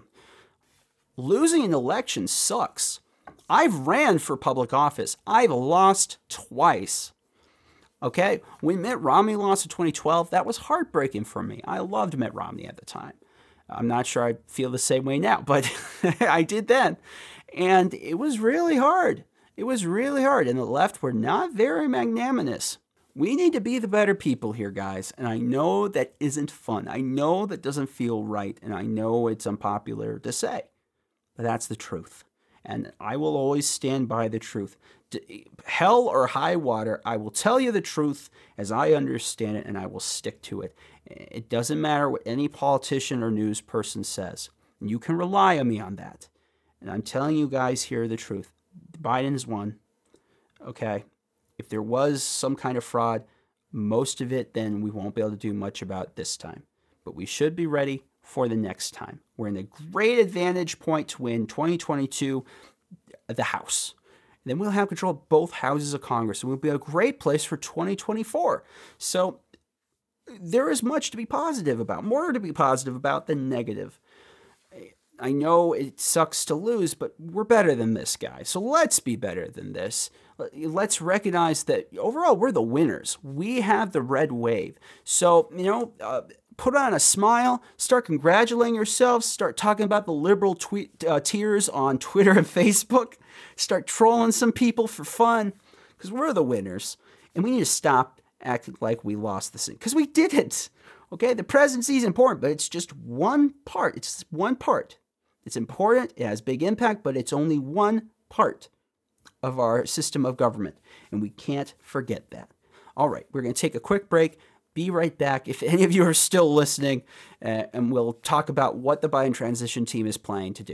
Losing an election sucks. I've ran for public office. I've lost twice. Okay, when Mitt Romney lost in twenty twelve, that was heartbreaking for me. I loved Mitt Romney at the time. I'm not sure I feel the same way now, but I did then. And it was really hard. It was really hard. And the left were not very magnanimous. We need to be the better people here, guys. And I know that isn't fun. I know that doesn't feel right. And I know it's unpopular to say. But that's the truth. And I will always stand by the truth. Hell or high water, I will tell you the truth as I understand it, and I will stick to it. It doesn't matter what any politician or news person says. You can rely on me on that. And I'm telling you guys here the truth. Biden's won. Okay? If there was some kind of fraud, most of it, then we won't be able to do much about this time. But we should be ready for the next time. We're in a great advantage point to win twenty twenty-two, the House. And then we'll have control of both houses of Congress, and we'll be a great place for twenty twenty-four. So there is much to be positive about, more to be positive about than negative. I know it sucks to lose, but we're better than this, guys. So let's be better than this. Let's recognize that overall we're the winners. We have the red wave. So, you know, uh, put on a smile, start congratulating yourselves, start talking about the liberal tweet uh, tiers on Twitter and Facebook, start trolling some people for fun, because we're the winners. And we need to stop acting like we lost this thing, because we didn't. Okay, the presidency is important, but it's just one part. It's one part. It's important, it has big impact, but it's only one part of our system of government, and we can't forget that. All right, we're going to take a quick break. Be right back if any of you are still listening, uh, and we'll talk about what the Biden transition team is planning to do.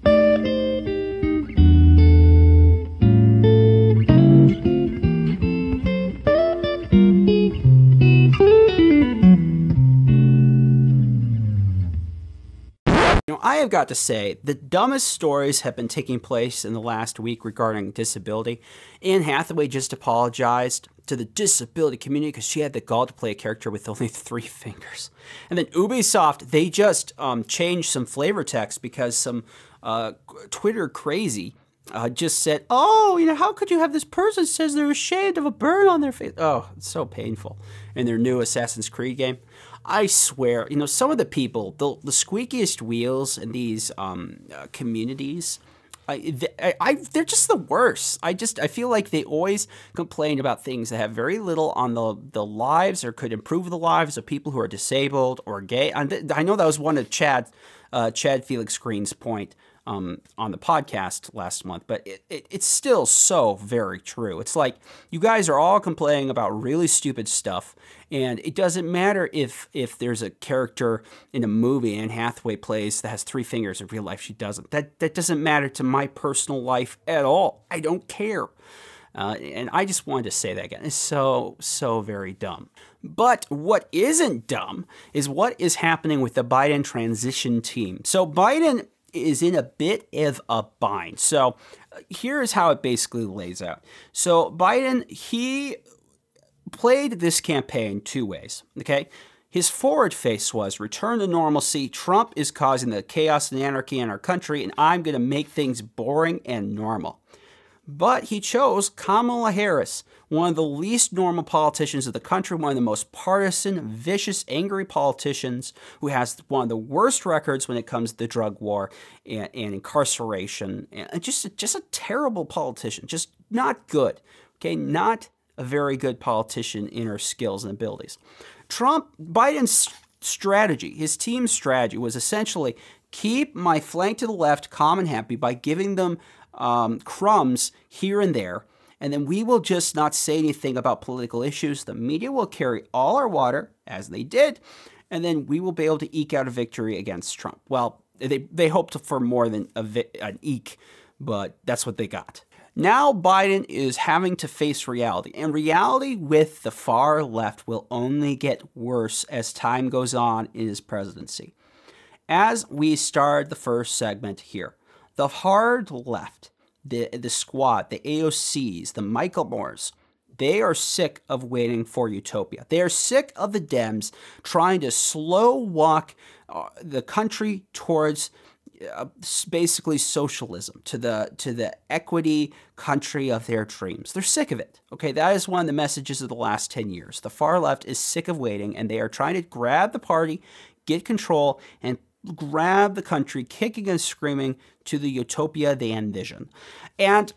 I have got to say, the dumbest stories have been taking place in the last week regarding disability. Anne Hathaway just apologized to the disability community because she had the gall to play a character with only three fingers. And then Ubisoft, they just um, changed some flavor text because some uh, Twitter crazy uh, just said, oh, you know, how could you have this person says they're ashamed of a burn on their face? Oh, it's so painful. In their new Assassin's Creed game. I swear, you know, some of the people, the, the squeakiest wheels in these um, uh, communities, I, they, I, they're just the worst. I just, I feel like they always complain about things that have very little on the, the lives or could improve the lives of people who are disabled or gay. And I know that was one of Chad, uh, Chad Felix Green's point um, on the podcast last month, but it, it, it's still so very true. It's like you guys are all complaining about really stupid stuff, and it doesn't matter if if there's a character in a movie Anne Hathaway plays that has three fingers. In real life, she doesn't. That that doesn't matter to my personal life at all. I don't care. Uh, and I just wanted to say that again. It's so, so very dumb. But what isn't dumb is what is happening with the Biden transition team. So Biden is in a bit of a bind. So here's how it basically lays out. So Biden, he played this campaign two ways, okay? His forward face was return to normalcy. Trump is causing the chaos and anarchy in our country, and I'm going to make things boring and normal. But he chose Kamala Harris, one of the least normal politicians of the country, one of the most partisan, vicious, angry politicians who has one of the worst records when it comes to the drug war and, and incarceration. And just, just a terrible politician, just not good, okay? Not a very good politician in her skills and abilities. Trump, Biden's strategy, his team's strategy was essentially keep my flank to the left calm and happy by giving them Um, crumbs here and there, and then we will just not say anything about political issues. The media will carry all our water, as they did, and then we will be able to eke out a victory against Trump. Well, they they hoped for more than a vi- an eke, but that's what they got. Now Biden is having to face reality, and reality with the far left will only get worse as time goes on in his presidency. As we start the first segment here, the hard left, the the squad, the A O Cs, the Michael Moores, they are sick of waiting for utopia. They are sick of the Dems trying to slow walk uh, the country towards uh, basically socialism, to the to the equity country of their dreams. They're sick of it. Okay, that is one of the messages of the last ten years. The far left is sick of waiting, and they are trying to grab the party, get control, and grab the country kicking and screaming to the utopia they envision. And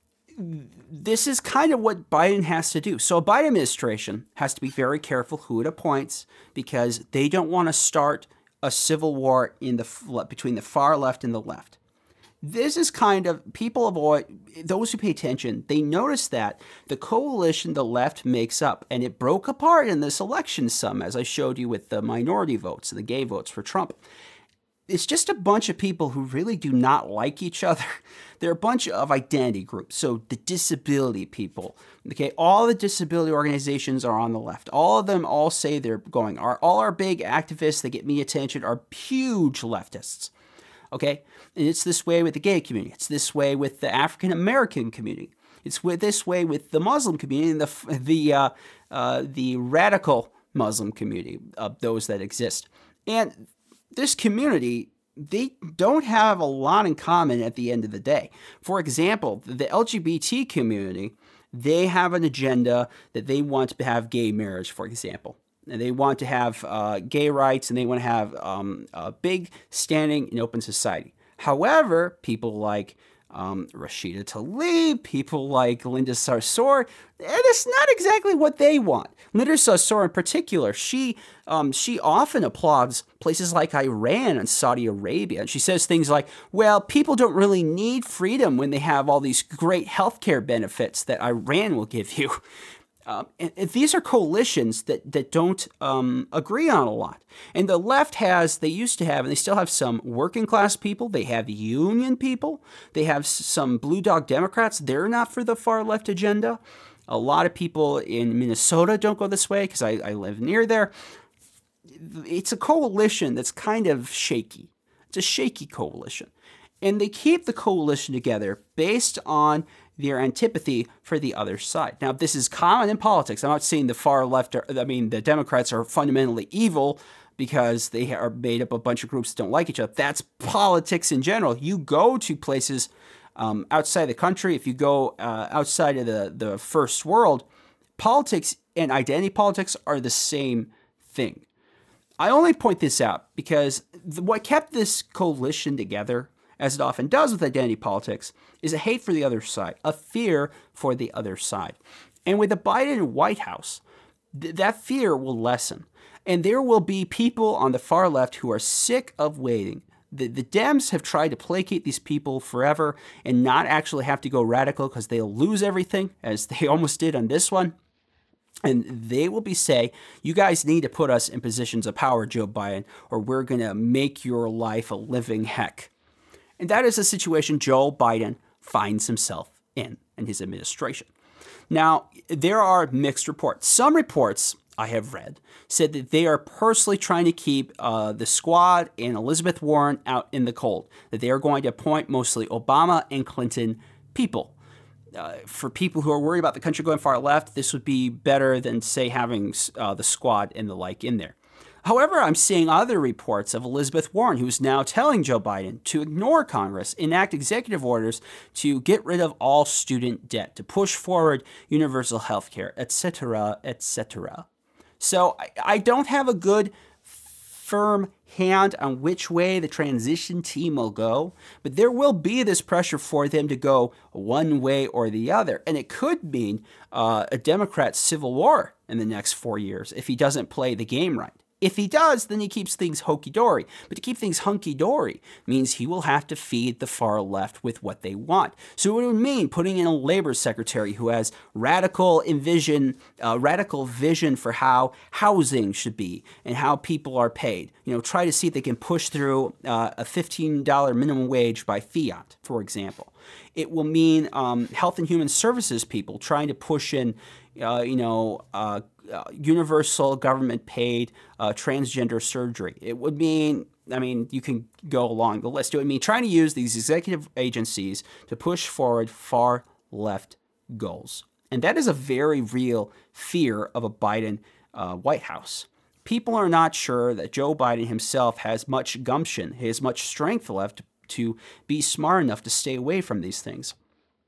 this is kind of what Biden has to do. So a Biden administration has to be very careful who it appoints because they don't want to start a civil war in the between the far left and the left. This is kind of, people avoid, those who pay attention, they notice that the coalition the left makes up, and it broke apart in this election some, as I showed you with the minority votes, the gay votes for Trump. It's just a bunch of people who really do not like each other. They're a bunch of identity groups. So the disability people, okay, all the disability organizations are on the left. All of them all say they're going, our, all our big activists that get me attention are huge leftists, okay? And it's this way with the gay community. It's this way with the African American community. It's with this way with the Muslim community and the, the, uh, uh, the radical Muslim community of those that exist. And this community, they don't have a lot in common at the end of the day. For example, the L G B T community, they have an agenda that they want to have gay marriage, for example. And they want to have uh, gay rights, and they want to have um, a big standing in open society. However, people like um, Rashida Tlaib, people like Linda Sarsour, that's not exactly what they want. Linda Sarsour in particular, she um, she often applauds places like Iran and Saudi Arabia. And she says things like, well, people don't really need freedom when they have all these great healthcare benefits that Iran will give you. Um, and, and these are coalitions that, that don't um, agree on a lot. And the left has, they used to have, and they still have some working class people. They have union people. They have some blue dog Democrats. They're not for the far left agenda. A lot of people in Minnesota don't go this way because I, I live near there. It's a coalition that's kind of shaky. It's a shaky coalition. And they keep the coalition together based on their antipathy for the other side. Now, this is common in politics. I'm not saying the far left, are, I mean, the Democrats are fundamentally evil, because they are made up of a bunch of groups that don't like each other. That's politics in general. You go to places um, outside the country, if you go uh, outside of the, the first world, politics and identity politics are the same thing. I only point this out because the, what kept this coalition together, as it often does with identity politics, is a hate for the other side, a fear for the other side. And with the Biden White House, th- that fear will lessen. And there will be people on the far left who are sick of waiting. The, the Dems have tried to placate these people forever and not actually have to go radical because they'll lose everything, as they almost did on this one. And they will be say, you guys need to put us in positions of power, Joe Biden, or we're going to make your life a living heck. And that is a situation Joe Biden finds himself in and his administration. Now, there are mixed reports. Some reports I have read said that they are personally trying to keep uh, the squad and Elizabeth Warren out in the cold, that they are going to appoint mostly Obama and Clinton people. Uh, for people who are worried about the country going far left, this would be better than, say, having uh, the squad and the like in there. However, I'm seeing other reports of Elizabeth Warren, who's now telling Joe Biden to ignore Congress, enact executive orders to get rid of all student debt, to push forward universal health care, et cetera, et cetera. So I, I don't have a good, firm hand on which way the transition team will go, but there will be this pressure for them to go one way or the other. And it could mean uh, a Democrat civil war in the next four years if he doesn't play the game right. If he does, then he keeps things hunky-dory. But to keep things hunky-dory means he will have to feed the far left with what they want. So it would mean putting in a labor secretary who has radical envision, uh, radical vision for how housing should be and how people are paid. You know, try to see if they can push through uh, a fifteen dollars minimum wage by fiat, for example. It will mean um, health and human services people trying to push in, uh, you know, uh, uh, universal government paid uh, transgender surgery. It would mean, I mean, you can go along the list. It would mean trying to use these executive agencies to push forward far left goals. And that is a very real fear of a Biden uh, White House. People are not sure that Joe Biden himself has much gumption, has much strength left to be smart enough to stay away from these things.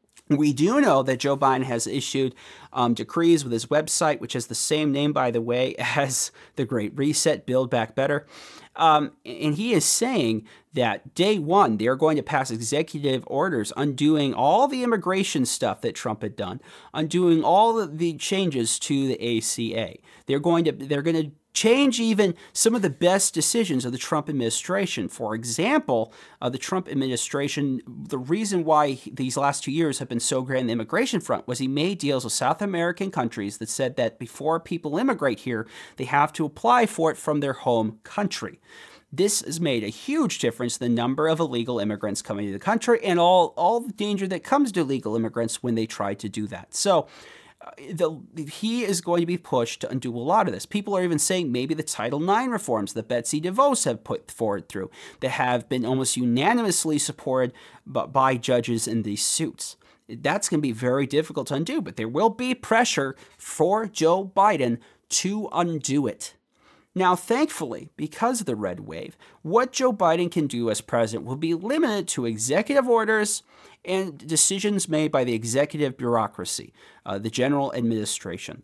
We do know that Joe Biden has issued um, decrees with his website, which has the same name, by the way, as the Great Reset, Build Back Better. Um, and he is saying that day one, they are going to pass executive orders undoing all the immigration stuff that Trump had done, undoing all of the changes to the A C A. They're going to, they're going to change even some of the best decisions of the Trump administration. For example, uh, the Trump administration, the reason why he, these last two years have been so great on the immigration front was he made deals with South American countries that said that before people immigrate here, they have to apply for it from their home country. This has made a huge difference in the number of illegal immigrants coming to the country and all, all the danger that comes to illegal immigrants when they try to do that. So uh, the, he is going to be pushed to undo a lot of this. People are even saying maybe the Title nine reforms that Betsy DeVos have put forward through that have been almost unanimously supported by, by judges in these suits. That's going to be very difficult to undo, but there will be pressure for Joe Biden to undo it. Now, thankfully, because of the red wave, what Joe Biden can do as president will be limited to executive orders and decisions made by the executive bureaucracy, uh, the general administration.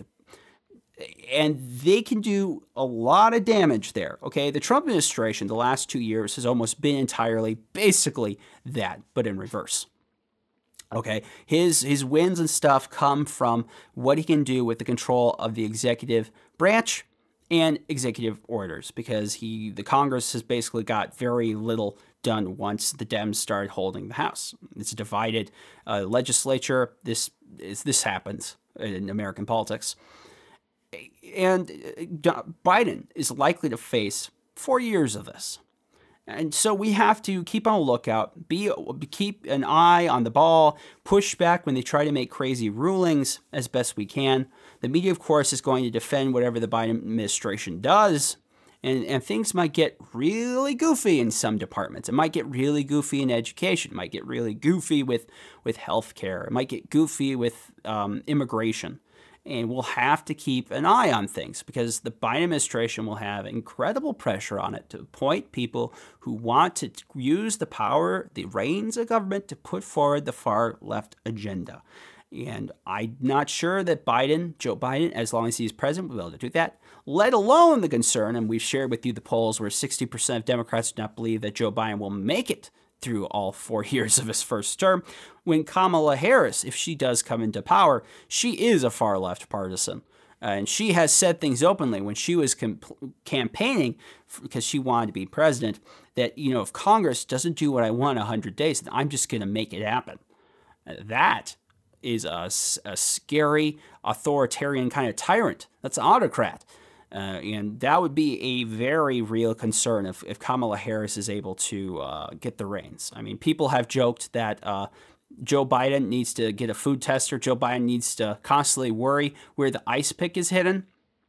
And they can do a lot of damage there, okay? The Trump administration, the last two years, has almost been entirely, basically that, but in reverse. Okay, his his wins and stuff come from what he can do with the control of the executive branch and executive orders, because he the Congress has basically got very little done once the Dems started holding the House. It's a divided uh, legislature. This is this happens in American politics, and Biden is likely to face four years of this. And so we have to keep on a lookout, be keep an eye on the ball, push back when they try to make crazy rulings as best we can. The media, of course, is going to defend whatever the Biden administration does, and, and things might get really goofy in some departments. It might get really goofy in education. It might get really goofy with, with healthcare. It might get goofy with um, immigration. And we'll have to keep an eye on things because the Biden administration will have incredible pressure on it to appoint people who want to use the power, the reins of government to put forward the far left agenda. And I'm not sure that Biden, Joe Biden, as long as he's president, will be able to do that, let alone the concern, and we've shared with you the polls where sixty percent of Democrats do not believe that Joe Biden will make it through all four years of his first term, when Kamala Harris, if she does come into power, she is a far left partisan. Uh, and she has said things openly when she was comp- campaigning because she wanted to be president that, you know, if Congress doesn't do what I want in one hundred days, then I'm just going to make it happen. Uh, that is a, a scary, authoritarian kind of tyrant. That's an autocrat. Uh, and that would be a very real concern if, if Kamala Harris is able to uh, get the reins. I mean, people have joked that uh, Joe Biden needs to get a food tester. Joe Biden needs to constantly worry where the ice pick is hidden.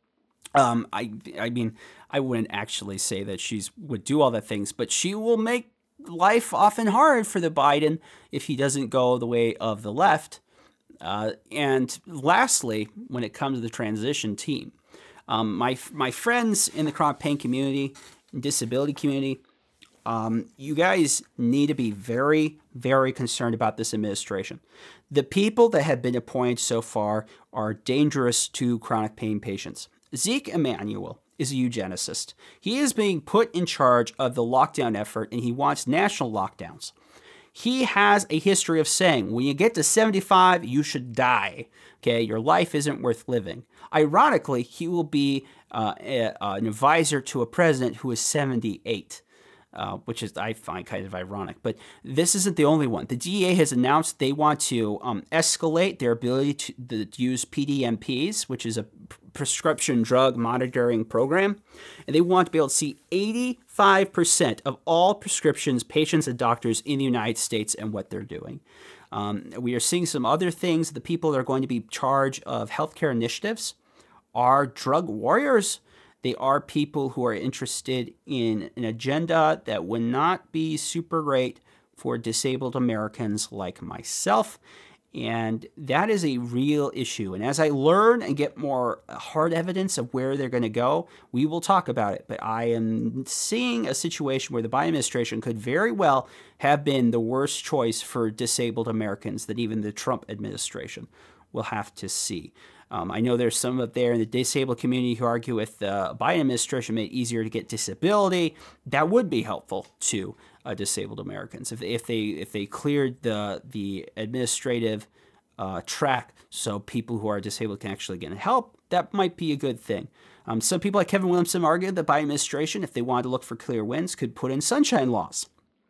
Um, I, I mean, I wouldn't actually say that she would do all the things, but she will make life often hard for the Biden if he doesn't go the way of the left. Uh, and lastly, when it comes to the transition team, Um, my my friends in the chronic pain community, disability community, um, you guys need to be very, very concerned about this administration. The people that have been appointed so far are dangerous to chronic pain patients. Zeke Emanuel is a eugenicist. He is being put in charge of the lockdown effort, and he wants national lockdowns. He has a history of saying, when you get to seventy-five, you should die. Okay, your life isn't worth living. Ironically, he will be uh, a, an advisor to a president who is seventy-eight, uh, which is I find kind of ironic. But this isn't the only one. The D E A has announced they want to um, escalate their ability to, to use P D M Ps, which is a prescription drug monitoring program, and they want to be able to see eighty-five percent of all prescriptions, patients, and doctors in the United States and what they're doing. Um, we are seeing some other things. The people that are going to be in charge of healthcare initiatives are drug warriors. They are people who are interested in an agenda that would not be super great for disabled Americans like myself. And that is a real issue. And as I learn and get more hard evidence of where they're going to go, we will talk about it. But I am seeing a situation where the Biden administration could very well have been the worst choice for disabled Americans that even the Trump administration will have to see. Um, I know there's some up there in the disabled community who argue with the Biden administration made it easier to get disability. That would be helpful to uh, disabled Americans if, if they if they cleared the the administrative uh, track so people who are disabled can actually get help. That might be a good thing. Um, some people like Kevin Williamson argue that the Biden administration, if they wanted to look for clear wins, could put in sunshine laws.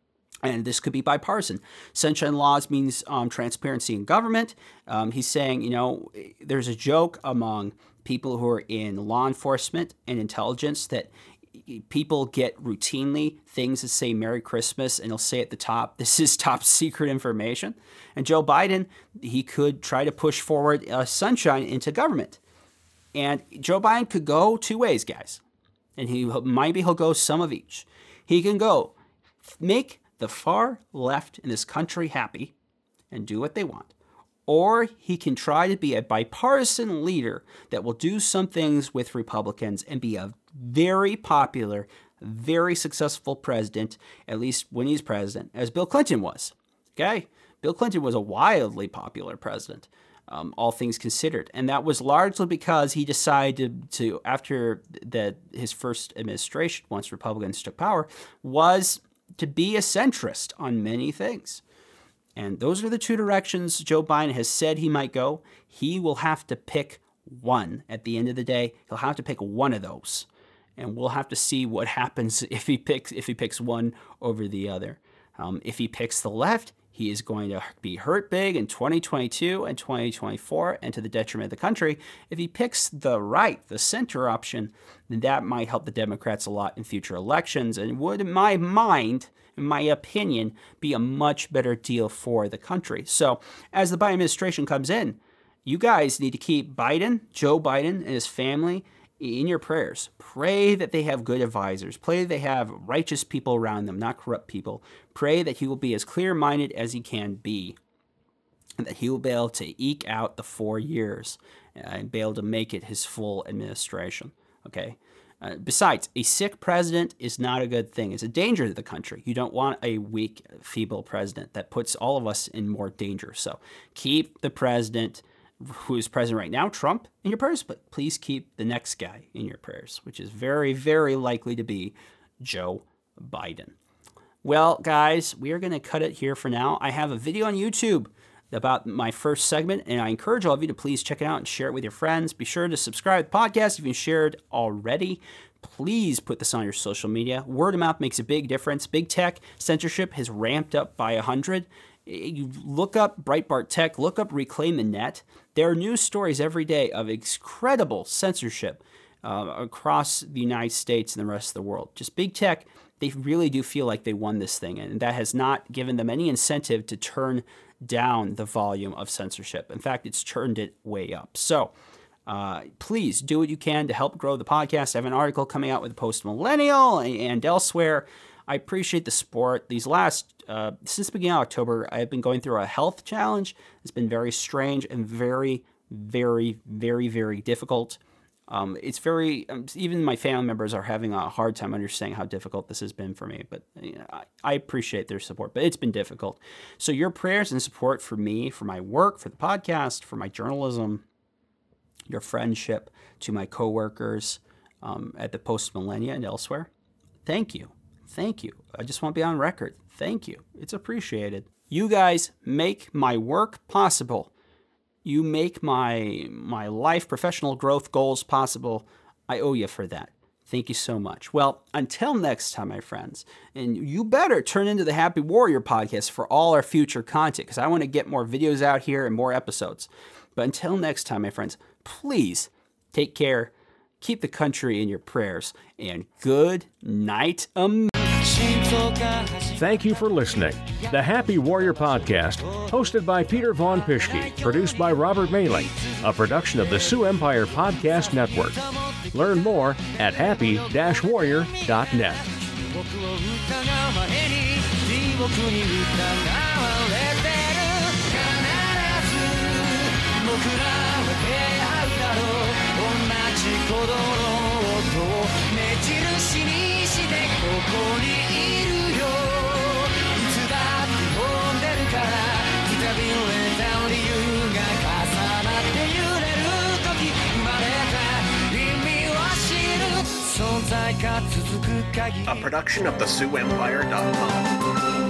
And this could be bipartisan. Sunshine laws means um, transparency in government. Um, he's saying, you know, there's a joke among people who are in law enforcement and intelligence that people get routinely things that say Merry Christmas, and they'll say at the top, this is top secret information. And Joe Biden, he could try to push forward uh, sunshine into government. And Joe Biden could go two ways, guys. And he maybe he'll go some of each. He can go make the far left in this country happy and do what they want. Or he can try to be a bipartisan leader that will do some things with Republicans and be a very popular, very successful president, at least when he's president, as Bill Clinton was. Okay? Bill Clinton was a wildly popular president, um, all things considered. And that was largely because he decided to, to after the, his first administration, once Republicans took power, was to be a centrist on many things. And those are the two directions Joe Biden has said he might go. He will have to pick one. At the end of the day, he'll have to pick one of those. And we'll have to see what happens if he picks if he picks one over the other. Um, if he picks the left, he is going to be hurt big in twenty twenty-two and twenty twenty-four and to the detriment of the country. If he picks the right, the center option, then that might help the Democrats a lot in future elections and would, in my mind, in my opinion, be a much better deal for the country. So as the Biden administration comes in, you guys need to keep Biden, Joe Biden, and his family in your prayers. Pray that they have good advisors. Pray that they have righteous people around them, not corrupt people. Pray that he will be as clear-minded as he can be, and that he will be able to eke out the four years and be able to make it his full administration. Okay. Uh, besides, a sick president is not a good thing. It's a danger to the country. You don't want a weak, feeble president. That puts all of us in more danger. So keep the president who is president right now, Trump, in your prayers, but please keep the next guy in your prayers, which is very, very likely to be Joe Biden. Well, guys, we are going to cut it here for now. I have a video on YouTube about my first segment, and I encourage all of you to please check it out and share it with your friends. Be sure to subscribe to the podcast if you've shared already. Please put this on your social media. Word of mouth makes a big difference. Big tech censorship has ramped up by one hundred. You look up Breitbart Tech, look up Reclaim the Net. There are news stories every day of incredible censorship uh, across the United States and the rest of the world. Just big tech, they really do feel like they won this thing, and that has not given them any incentive to turn down the volume of censorship. In fact, it's turned it way up. So uh, please do what you can to help grow the podcast. I have an article coming out with Post Millennial and elsewhere. I appreciate the support. These last, uh, since the beginning of October, I've been going through a health challenge. It's been very strange and very, very, very, very difficult. Um, it's very, um, even my family members are having a hard time understanding how difficult this has been for me, but you know, I, I appreciate their support, but it's been difficult. So your prayers and support for me, for my work, for the podcast, for my journalism, your friendship to my coworkers um, at the Post Millennia and elsewhere. Thank you. Thank you. I just want to be on record. Thank you. It's appreciated. You guys make my work possible. You make my my life, professional growth goals possible. I owe you for that. Thank you so much. Well, until next time, my friends, and you better turn into the Happy Warrior podcast for all our future content, because I want to get more videos out here and more episodes. But until next time, my friends, please take care, keep the country in your prayers, and good night, America. Thank you for listening. The Happy Warrior Podcast, hosted by Peter Von Pischke, produced by Robert Maley, a production of the Sioux Empire Podcast Network. Learn more at happy dash warrior dot net. A production of the Sioux Empire dot com.